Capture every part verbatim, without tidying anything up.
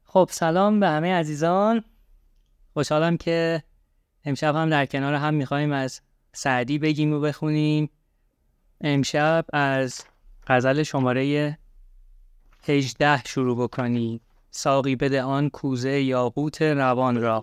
خب سلام به همه عزیزان. خوشحالم که امشب هم در کنار هم میخواییم از سعدی بگیم و بخونیم. امشب از غزل شماره هجده شروع بکنیم. ساقی بده آن کوزه یاقوت روان را.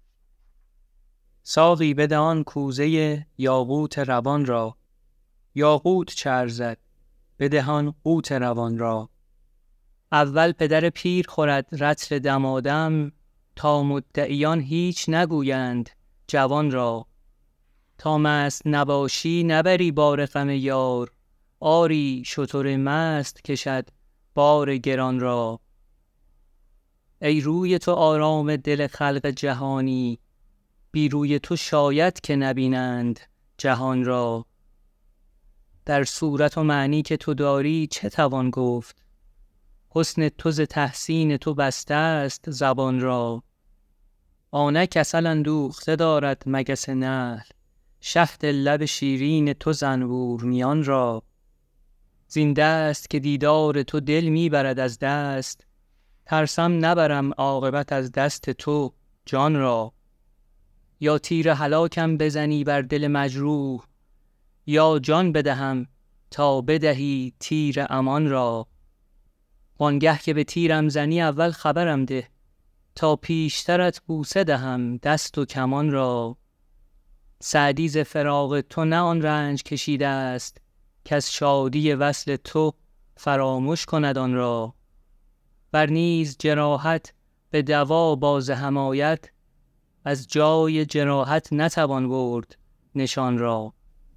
ساقی بده آن کوزه یاقوت روان را. یاقوت چه ارزد بده آن قوت روان را. اول پدر پیر خورد رطل دمادم، تا مدعیان هیچ نگویند جوان را. تا مست نباشی نبری بار غم یار، آری شتر مست کشد بار گران را. ای روی تو آرام دل خلق جهانی، بی روی تو شاید که نبینند جهان را. در صورت و معنی که تو داری چه توان گفت، حسن تو ز تحسین تو بسته است زبان را. آنک عسل اندوخته دارد مگس نحل، شهد لب شیرین تو زنبور میان را. زین دست که دیدار تو دل میبرد از دست، ترسم نبرم عاقبت از دست تو جان را. یا تیر هلاکم بزنی بر دل مجروح، یا جان بدهم تا بدهی تیر امان را. وانگه که به تیرم زنی اول خبرم ده، تا پیشترت بوسه دهم دست و کمان را. سعدی ز فراق تو نه آن رنج کشیده است، که از شادی وصل تو فراموش کند آن را. ور نیز جراحت به دوا باز هم آید، از جای جراحت نتوان برد نشان را.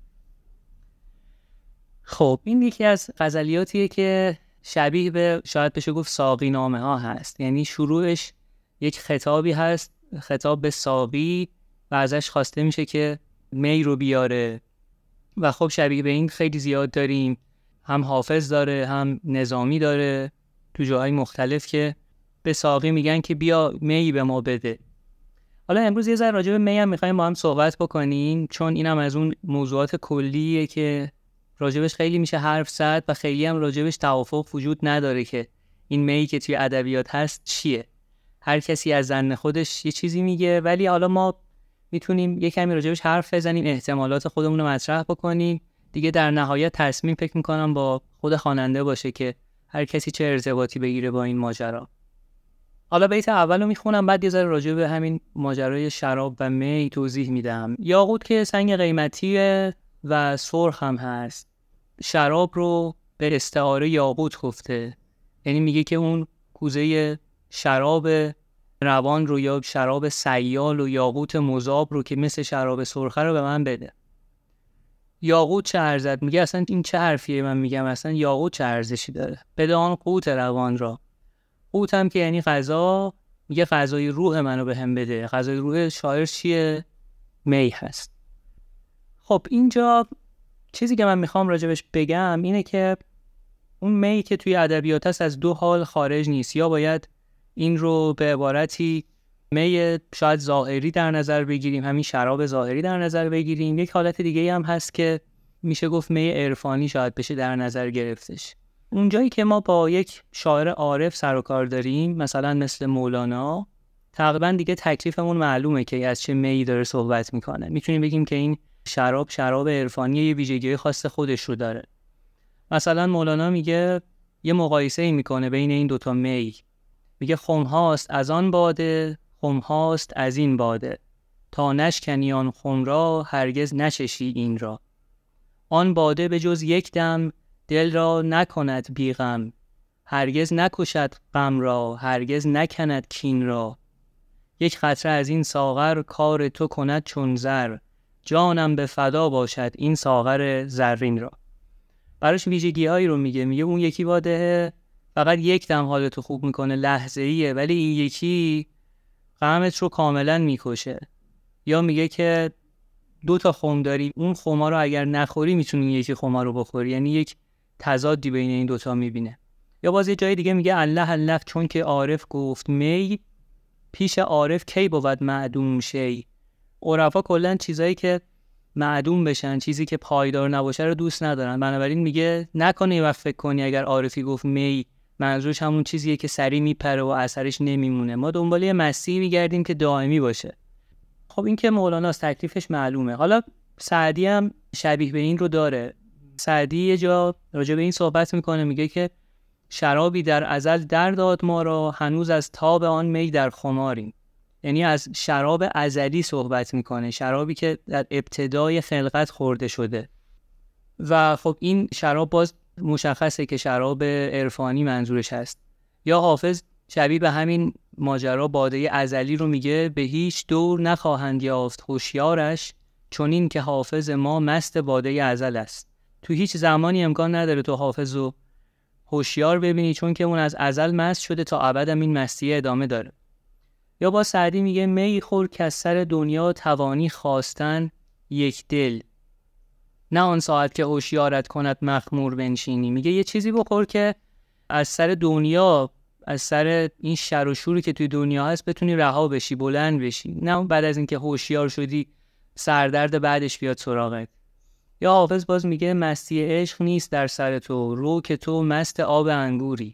خب این یکی از غزلیاتیه که شبیه به شاید بشه گفت ساقی نامه ها هست. یعنی شروعش یک خطابی هست، خطاب به ساقی، و ازش خواسته میشه که می رو بیاره. و خب شبیه به این خیلی زیاد داریم، هم حافظ داره هم نظامی داره تو جاهای مختلف که به ساقی میگن که بیا می به ما بده. حالا امروز یه ذره راجع به می هم میخوایم با هم صحبت بکنیم، چون اینم از اون موضوعات کلیه که راجبش خیلی میشه حرف زد و خیلی هم راجبش توافق وجود نداره که این می که توی ادبیات هست چیه. هر کسی از ظن خودش یه چیزی میگه، ولی حالا ما میتونیم یه کمی راجبش حرف بزنیم، احتمالات خودمون رو مطرح بکنیم دیگه. در نهایت تصمیم فکر میکنم با خود خواننده باشه که هر کسی چه ارتباطی بگیره با این ماجرا. حالا بیت اولو میخونم، بعد یه ذره راجع به همین ماجرای شراب و می توضیح میدم. یاقوت که سنگ قیمتیه و سرخ هم هست. شراب رو به استعاره یاقوت گفته، یعنی میگه که اون کوزه شراب روان رو یا شراب سیال و یاقوت مذاب رو که مثل شراب سرخه رو به من بده. یاقوت چه ارزد؟ میگه اصلا این چه حرفیه من میگم، اصلا یاقوت چه ارزشی داره؟ بده آن قوت روان را. قوت هم که یعنی غذا، میگه غذای روح منو بهم بده. غذای روح شاعر چیه؟ می هست. خب اینجا چیزی که من میخوام راجبش بگم اینه که اون می که توی ادبیات هست از دو حال خارج نیست. یا باید این رو به عبارتی می شاید ظاهری در نظر بگیریم، همین شراب ظاهری در نظر بگیریم. یک حالت دیگه هم هست که میشه گفت می عرفانی شاید بشه در نظر گرفتش. اونجایی که ما با یک شاعر عارف سر و کار داریم، مثلا مثل مولانا، تقریبا دیگه تکلیفمون معلومه که از چه می داره صحبت میکنه. میتونیم بگیم که این شراب شراب عرفانی یه ویژگی خاص خودش رو داره. مثلا مولانا میگه یه مقایسه ای میکنه بین این دوتا می. میگه خم هاست از آن باده، خم هاست از این باده، تا نشکنی آن خم را هرگز نچشی این را. آن باده به جز یک دم دل را نکند بی غم، هرگز نکشد غم را هرگز نکند کین را. یک قطره از این ساغر کار تو کند چون زر، جانم به فدا باشد این ساغر زرین را. براش ویژگی هایی رو میگه. میگه اون یکی باده فقط یک دم حالتو خوب میکنه، لحظه ایه، ولی این یکی غمت رو کاملا میکشه. یا میگه که دو تا خم داری، اون خما رو اگر نخوری میتونی یکی خما رو بخوری، یعنی یک تضادی بین این دوتا میبینه. یا باز یه جای دیگه میگه الله الله چون که عارف گفت می، پیش عارف کی بود معدوم شی. عرفا کلا چیزایی که معدوم بشن، چیزی که پایدار نباشه رو دوست ندارن. بنابراین میگه نکنی وقت فکر کنی اگر عارفی گفت می منظورش همون چیزیه که سری میپره و اثرش نمیمونه. ما دنبال یه مسیحی میگردیم که دائمی باشه. خب این که مولاناست، تکلیفش معلومه. حالا سعدی هم شبیه به این رو داره. سعدی یه جا راجع به این صحبت میکنه، میگه که شرابی در ازل در داد ما را، هنوز از تاب آن می در خماریم. یعنی از شراب ازلی صحبت میکنه، شرابی که در ابتدای خلقت خورده شده. و خب این شراب باز مشخصه که شراب عرفانی منظورش هست. یا حافظ شبیه به همین ماجرا باده ازلی رو میگه، به هیچ دور نخواهند یافت هوشیارش، چون این که حافظ ما مست باده ازل است. تو هیچ زمانی امکان نداره تو حافظ رو هوشیار ببینی، چون که اون از ازل مست شده، تا ابد هم این مستی ادامه داره. یا با سعدی میگه می خور که از سر دنیا توانی خواستن یک دل، نه آن ساعت که هوشیارت کند مخمور بنشینی. میگه یه چیزی بخور که از سر دنیا، از سر این شر و شوری که توی دنیا هست بتونی رها بشی، بلند بشی، نه بعد از اینکه هوشیار شدی سردرد بعدش بیاد سراغت. یا حافظ باز میگه مستی عشق نیست در سر تو، رو که تو مست آب انگوری.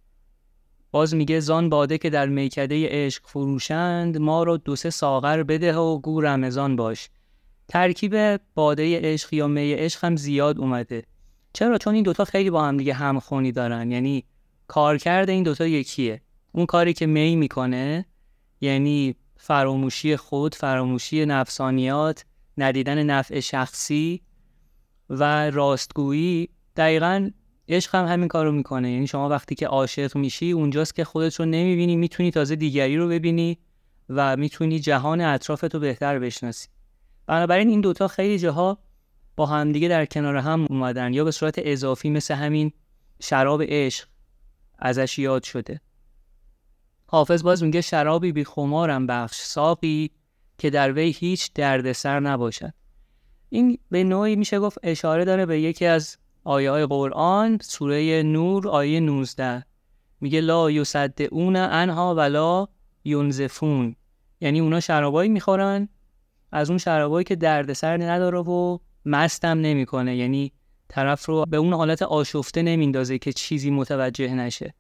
باز میگه زان باده که در میکده عشق فروشند، ما رو دو سه ساغر بده و گو رمضان باش. ترکیب باده عشق یا می عشق هم زیاد اومده. چرا؟ چون این دوتا خیلی با هم دیگه همخونی دارن. یعنی کارکرد این دوتا یکیه. اون کاری که می میکنه یعنی فراموشی خود، فراموشی نفسانیات، ندیدن نفع شخصی و راستگویی. دقیقاً عشق هم همین کارو میکنه. یعنی شما وقتی که عاشق میشی اونجاست که خودت رو نمیبینی، میتونی تازه دیگری رو ببینی و میتونی جهان اطرافتو بهتر بشناسی. بنابراین این دوتا خیلی جاها با هم دیگه در کنار هم اومدن، یا به صورت اضافی مثل همین شراب عشق ازش یاد شده. حافظ باز میگه شرابی بی خمارم بخش ساقی، که در وی هیچ دردسر نباشد. این به نوعی میشه گفت اشاره داره به یکی از آیه های قرآن، سوره نور آیه نوزده. میگه لا یصدعون عنها ولا ینزفون. یعنی اونا شرابایی میخورن، از اون شرابایی که دردسر نداره و مستم نمیکنه، یعنی طرف رو به اون حالت آشفته نمیندازه که چیزی متوجه نشه.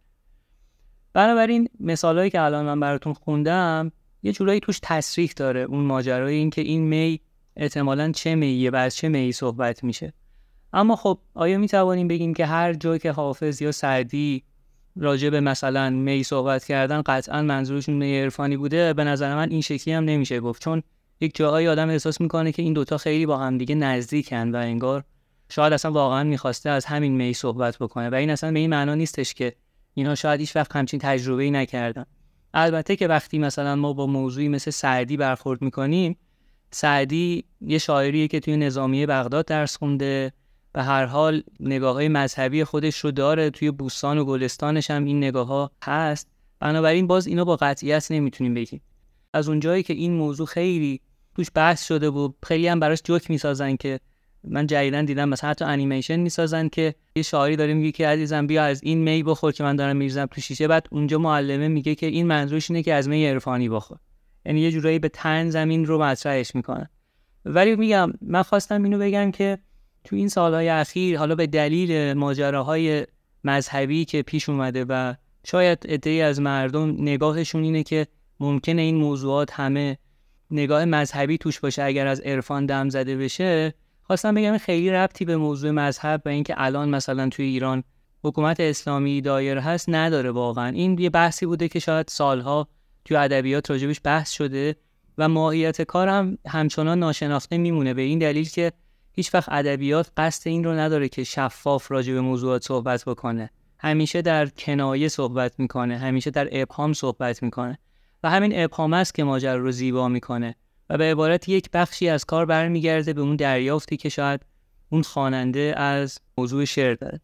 بنابراین مثالایی که الان من براتون خوندم یه جورایی توش تصریح داره اون ماجرای این که این می احتمالاً چه مییه و از چه می صحبت میشه. اما خب آیا میتوانیم بگیم که هر جایی که حافظ یا سعدی راجع به مثلا می صحبت کردن قطعاً منظورشون می عرفانی بوده؟ به نظر من این شکلی هم نمیشه گفت، چون یک جاهایی آدم احساس میکنه که این دوتا خیلی با هم دیگه نزدیکن و انگار شاید اصلا واقعا میخواسته از همین می صحبت بکنه و این اصلا به این معنا نیستش که اینا شاید هیچ وقت همچین تجربه‌ای نکردن. البته که وقتی مثلا ما با موضوعی مثل سعدی برخورد میکنیم، سعدی یه شاعریه که توی نظامیه بغداد درس خونده، به هر حال نگاه‌های مذهبی خودش رو داره، توی بوستان و گلستانش هم این نگاه‌ها هست. بنابراین باز اینا با قطعیت نمیتونیم بگیم. از اونجایی که این موضوع خیلی توش بحث شده و خیلی هم براش جوک میسازن که من جدیداً دیدم مثلا حتی انیمیشن میسازن که یه شاعری داره میگه که عزیزم بیا از این می بخور که من دارم میریزم تو شیشه، بعد اونجا معلمه میگه که این منظورش اینه که از می عرفانی بخور. یعنی یه جورایی به طنز زمین رو مطرحش میکنن. ولی میگم من خواستم اینو بگم که تو این سالهای اخیر حالا به دلیل ماجراهای مذهبی که پیش اومده و شاید عده‌ای از مردم نگاهشون اینه که ممکنه این موضوعات همه نگاه مذهبی توش باشه اگر از عرفان دم زده بشه، خواستم بگم خیلی ربطی به موضوع مذهب و اینکه الان مثلا توی ایران حکومت اسلامی دایر هست نداره. واقعا این یه بحثی بوده که شاید سالها توی ادبیات راجبش بحث شده و ماهیت کار هم همچنان ناشناخته میمونه، به این دلیل که هیچ وقت ادبیات قصد این رو نداره که شفاف راجب موضوعات صحبت بکنه. همیشه در کنایه صحبت میکنه، همیشه در ابهام صحبت میکنه و همین ابهام است که ماجرا رو زیبا میکنه و به عبارت یک بخشی از کار برمیگرده به اون دریافتی که شاید اون خواننده از موضوع شعر داره.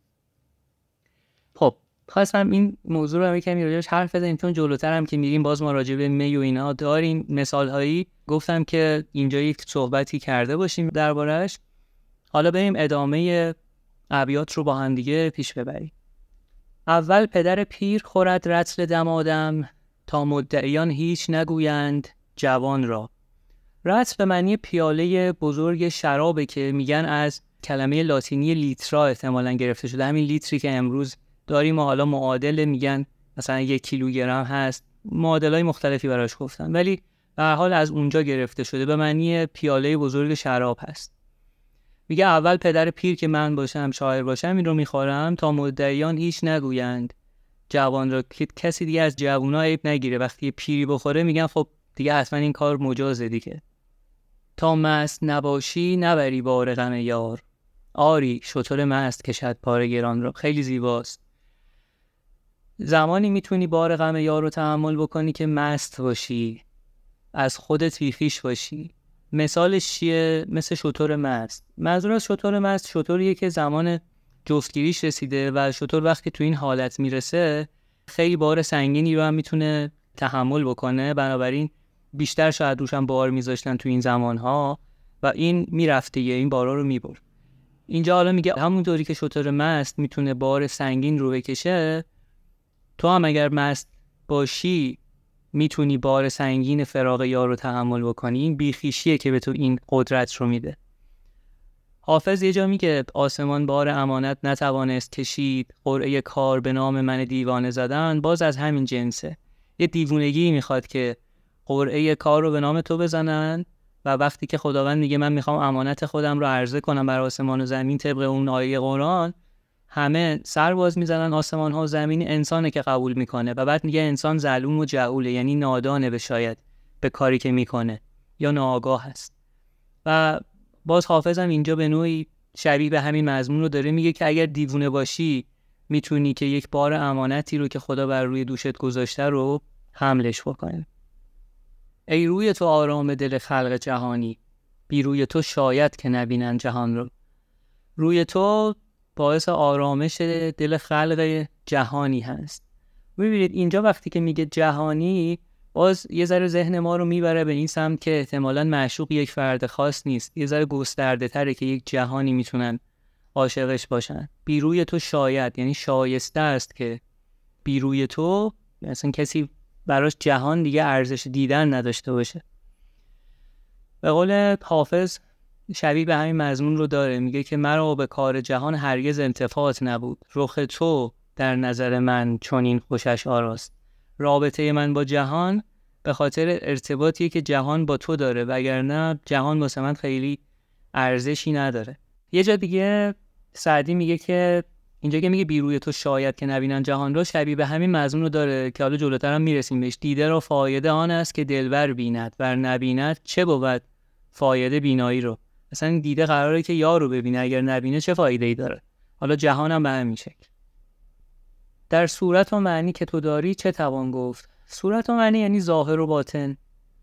خب خواستم این موضوع رو یکم راجعش حرف بزنیم، چون جلوتر هم که میریم باز ما راجع به می و اینا داریم مثال هایی، گفتم که اینجا یک صحبتی کرده باشیم درباره‌اش. حالا بریم ادامه ابیات رو با هم دیگه پیش ببریم. اول پدر پیر خورد رطل دمادم، تا مدعیان هیچ نگویند جوان را. رطل به معنی پیاله بزرگ شرابه که میگن از کلمه لاتینی لیترا احتمالاً گرفته شده، همین لیتری که امروز داریم و حالا معادل میگن مثلا یک کیلوگرم هست، معادلای مختلفی براش گفتن، ولی به هر حال از اونجا گرفته شده، به معنی پیاله بزرگ شراب هست. میگه اول پدر پیر که من باشم شاعر باشم این رو میخورم تا مدعیان هیچ نگویند جوان را، که کسی دیگه از جوونا عیب نگیره. وقتی پیری بخوره میگن خب دیگه حتما این کار مجازه دیگه. تا مست نباشی نبری بار غم یار، آری شتر مست کشد پاره گران را. خیلی زیباست. زمانی میتونی بار غم یار رو تحمل بکنی که مست باشی، از خودت بیخیش باشی. مثالش چیه؟ مثل شتر مست. منظور از شتر مست شتریه که زمان جفتگیریش رسیده و شتر وقتی تو این حالت میرسه خیلی بار سنگینی رو هم میتونه تحمل بکنه، بنابراین بیشتر شاید روش هم بار میذاشتن تو این زمانها و این میرفته یه این بارا رو میبرد. اینجا حالا میگه همونطوری که شتر مست میتونه بار سنگین رو بکشه، تو هم اگر مست باشی میتونی بار سنگین فراق یار رو تحمل بکنی. این بیخیشیه که به تو این قدرت رو میده. حافظ یه جا میگه آسمان بار امانت نتوانست کشید، قرعه کار به نام من دیوانه زدن. باز از همین جنسه، یه دیوونگی میخواد که قرعه کار رو به نام تو بزنن و وقتی که خداوند میگه من میخوام امانت خودم رو عرضه کنم بر آسمان و زمین طبق اون آیه قرآن، همه سر باز میزنن آسمان ها و زمین، انسانه که قبول میکنه و بعد میگه انسان ظلوم و جهوله، یعنی نادانه به شاید به کاری که میکنه یا ناآگاه هست. و باز حافظ هم اینجا به نوعی شبیه به همین مضمون رو داره میگه که اگر دیوونه باشی میتونی که یک بار امانتی رو که خدا بر روی دوشت گذاشته رو حملش بکنی. ای روی تو آرام دل خلق جهانی، بی روی تو شاید که نبینن جهان رو. روی تو باعث آرامش دل خلق جهانی هست. میبینید اینجا وقتی که میگه جهانی، باز یه ذره ذهن ما رو میبره به این سمت که احتمالاً معشوق یک فرد خاص نیست، یه ذره گسترده تره که یک جهانی میتونن عاشقش باشن. بی روی تو شاید، یعنی شایسته است که بی روی تو مثلا کسی براش جهان دیگه ارزش دیدن نداشته باشه. به قول حافظ شبیه به همین مضمون رو داره، میگه که مرا به کار جهان هرگز التفات نبود، رخ تو در نظر من چنین خوشش آراست. رابطه من با جهان به خاطر ارتباطی که جهان با تو داره، وگرنه جهان واسه من خیلی ارزشی نداره. یه جا دیگه سعدی میگه که اینجا که میگه بی روی تو شاید که نبینن جهان رو، شبیه به همین مضمون رو داره که حالا جلوتر هم میرسیم بهش. دیده را فایده آن است که دلبر بیند، ور نبیند چه بود فایده بینایی رو. مثلا دیده قراره که یار رو ببینه، اگر نبینه چه فایده ای داره. حالا جهان هم به همین شکل. در صورت و معنی که تو داری چه توان گفت؟ صورت و معنی یعنی ظاهر و باطن.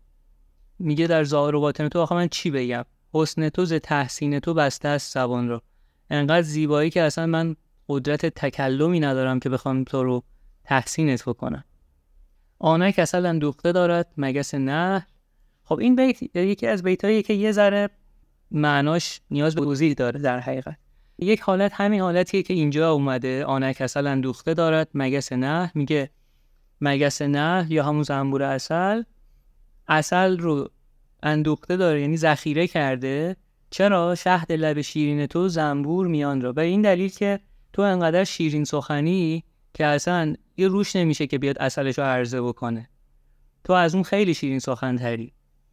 میگه در ظاهر و باطن تو آخه من چی بگم؟ حسن تو ز تحسین تو بسته است زبان رو. انقدر زیبایی که اصلا من قدرت تکلمی ندارم که بخوام تو رو تحسینت بکنم. آنک اصل اندوخته دارد مگس نه. خب این بیت یکی از بیتایی که یه ذره معناش نیاز به توضیح داره. در حقیقت یک حالت همین حالتیه که اینجا اومده، آنک اصل اندوخته دارد مگس نه. میگه مگس نه یا همون زنبور عسل، عسل رو اندوخته داره یعنی ذخیره کرده. چرا؟ شهد لب شیرین تو زنبور میان را. به این دلیل که تو انقدر شیرین سخنی که اصلا یه روش نمیشه که بیاد عسلش رو عرضه بکنه. تو از اون خیلی شیرین سخن تری.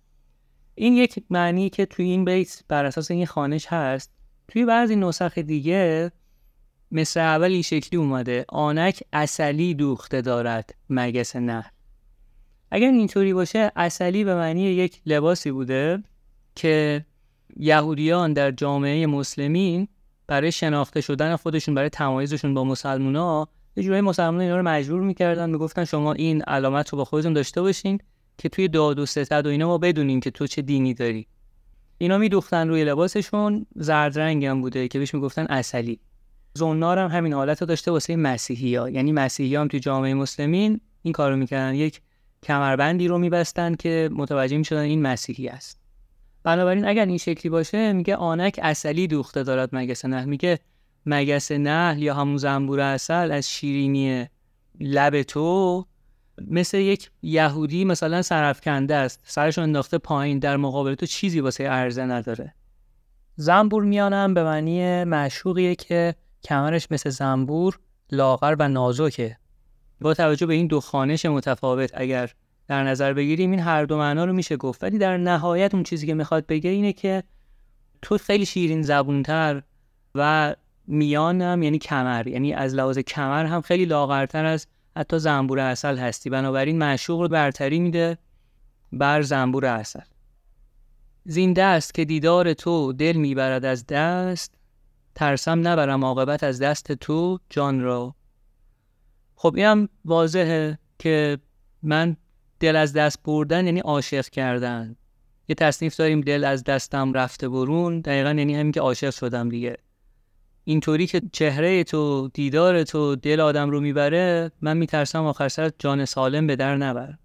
این یک معنی که توی این بیت بر اساس این خوانش هست. توی بعضی نسخ دیگه مثل اول این شکلی اومده، آنک عسلی دوخته دارد مگس نه. اگر اینطوری باشه عسلی به معنی یک لباسی بوده که یهودیان در جامعه مسلمین برای شناخته شدن خودشون، برای تمایزشون با مسلمونا، یه جوری مسلمونا اینا رو مجبور می‌کردن، میگفتن شما این علامت رو با خودتون داشته باشین که توی داد و ستد و اینا ما بدونیم که تو چه دینی داری. اینا میدوختن روی لباسشون، زرد رنگ هم بوده که بهش میگفتن عسلی. زنار هم همین حالت رو داشته واسه مسیحی‌ها، یعنی مسیحی‌ها هم توی جامعه مسلمین این کارو میکردن، یک کمربندی رو میبستن که متوجه میشدن این مسیحی است. بنابراین اگر این شکلی باشه میگه آنک عسلی دوخته دارد مگس نحل. میگه مگس نحل یا همون زنبور عسل از شیرینی لب تو مثل یک یهودی مثلا سرافکنده است، سرشو انداخته پایین، در مقابل تو چیزی واسه عرضه نداره. زنبور میانم به معنی معشوقیه که کمرش مثل زنبور لاغر و نازکه. با توجه به این دو خوانش متفاوت اگر در نظر بگیریم این هر دو معنا رو میشه گفت، ولی در نهایت اون چیزی که میخواد بگه اینه که تو خیلی شیرین زبونتر و میانم یعنی کمر، یعنی از لحاظ کمر هم خیلی لاغرتر از حتی زنبور عسل هستی، بنابراین معشوق رو برتری میده بر زنبور عسل. زین دست که دیدار تو دل میبرد از دست، ترسم نبرم عاقبت از دست تو جان را. خب اینم واضحه که من دل از دست بردن یعنی عاشق کردن. یه تصنیف داریم دل از دستم رفته برون، دقیقا یعنی همین که عاشق شدم دیگه. اینطوری که چهره تو دیدار تو دل آدم رو میبره، من میترسم آخر سر جان سالم به در نبر.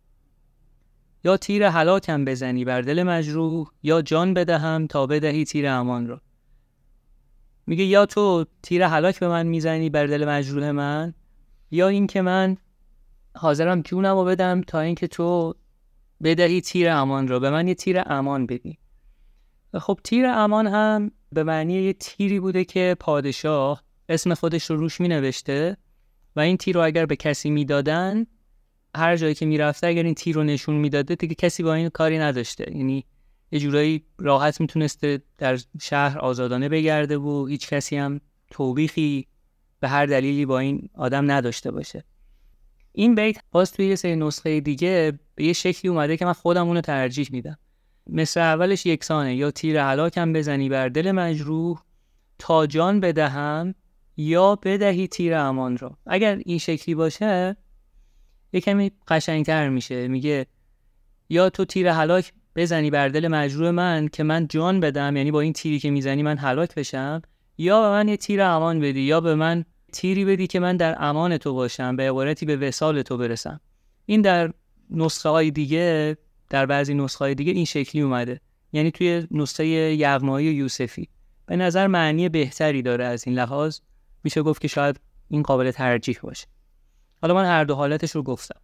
یا تیر هلاکم بزنی بر دل مجروح، یا جان بدهم تا بدهی تیر امان رو. میگه یا تو تیر هلاک به من میزنی بر دل مجروح من، یا این که من حاضرم جونم رو بدم تا اینکه تو بدهی تیر امان رو، به من یه تیر امان بدی. خب تیر امان هم به معنی یه تیری بوده که پادشاه اسم خودش رو روش می نوشته و این تیر رو اگر به کسی می دادن، هر جایی که می رفته اگر این تیر رو نشون می داده دیگه کسی با این کاری نداشته، یعنی یه جورایی راحت می تونسته در شهر آزادانه بگرده و هیچ کسی هم توبیخی به هر دلیلی با این آدم نداشته باشه. این بیت باز توی یه سری نسخه دیگه به یه شکلی اومده که من خودم اونو ترجیح میدم. مثل اولش یکسانه، یا تیر هلاکم بزنی بر دل مجروح تا جان بدهم، یا بدهی تیر امان را. اگر این شکلی باشه یه کمی قشنگتر میشه. میگه یا تو تیر هلاک بزنی بر دل مجروح من که من جان بدم، یعنی با این تیری که میزنی من هلاک بشم، یا به من یه تیر امان بدی، یا به من تیری بدی که من در امان تو باشم، به عبارتی به وصال تو برسم. این در نسخه های دیگه، در بعضی نسخه های دیگه این شکلی اومده، یعنی توی نسخه یغمایی و یوسفی به نظر معنی بهتری داره. از این لحاظ میشه گفت که شاید این قابل ترجیح باشه. حالا من هر دو حالتش رو گفتم.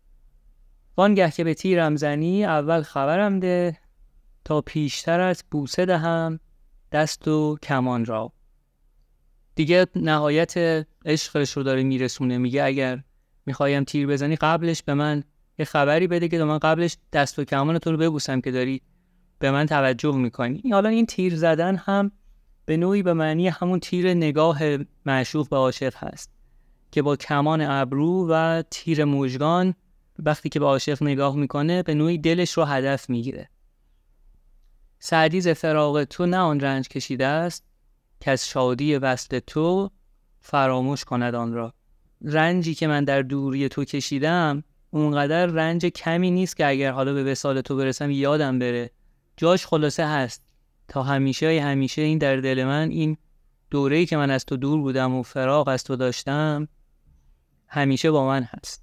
وانگه که به تیرم زنی اول خبرم ده، تا پیشترت بوسه دهم دست و کمان را. دیگه نهایت عشقش رو داره میرسونه. میگه اگر میخوایم تیر بزنی قبلش به من یه خبری بده که من قبلش دست و کمان تو رو ببوسم که داری به من توجه میکنی. حالا این تیر زدن هم به نوعی به معنی همون تیر نگاه معشوق به عاشق هست که با کمان ابرو و تیر مژگان وقتی که به عاشق نگاه میکنه به نوعی دلش رو هدف میگیره. سعدی ز فراق تو نه آن رنج کشیده است، که از شادی وصل تو فراموش کند آن را. رنجی که من در دوری تو کشیدم اونقدر رنج کمی نیست که اگر حالا به وصال تو برسم یادم بره. جاش خلاصه هست تا همیشه همیشه این در دل من، این دوره‌ای که من از تو دور بودم و فراق از تو داشتم همیشه با من هست.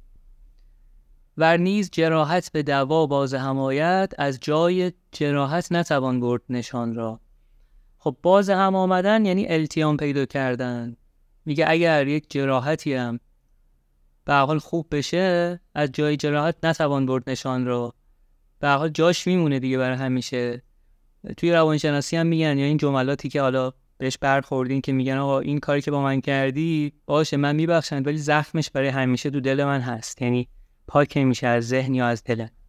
ور نیز جراحت به دوا باز حمایت، از جای جراحت نتوان برد نشان را. خب باز هم آمدن یعنی التیام پیدا کردن. میگه اگر یک جراحتی هم به حال خوب بشه، از جای جراحت نتوان برد نشان را. به حال جاش میمونه دیگه برای همیشه. توی روانشناسی هم میگن، یا این جملاتی که حالا بهش برخوردین که میگن آقا این کاری که با من کردی باشه من میبخشم، ولی زخمش برای همیشه تو دل من هست، یعنی پاک میشه از ذهن یا از دل.